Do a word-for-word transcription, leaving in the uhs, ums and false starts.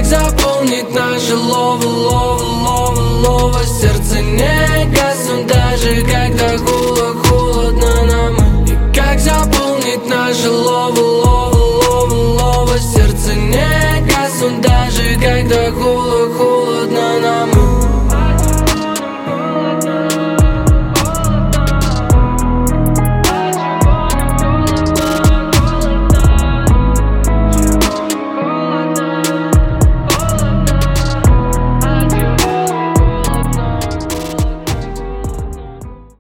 заполнить наше лово, лово, лово, лово. Сердце не гаснут даже когда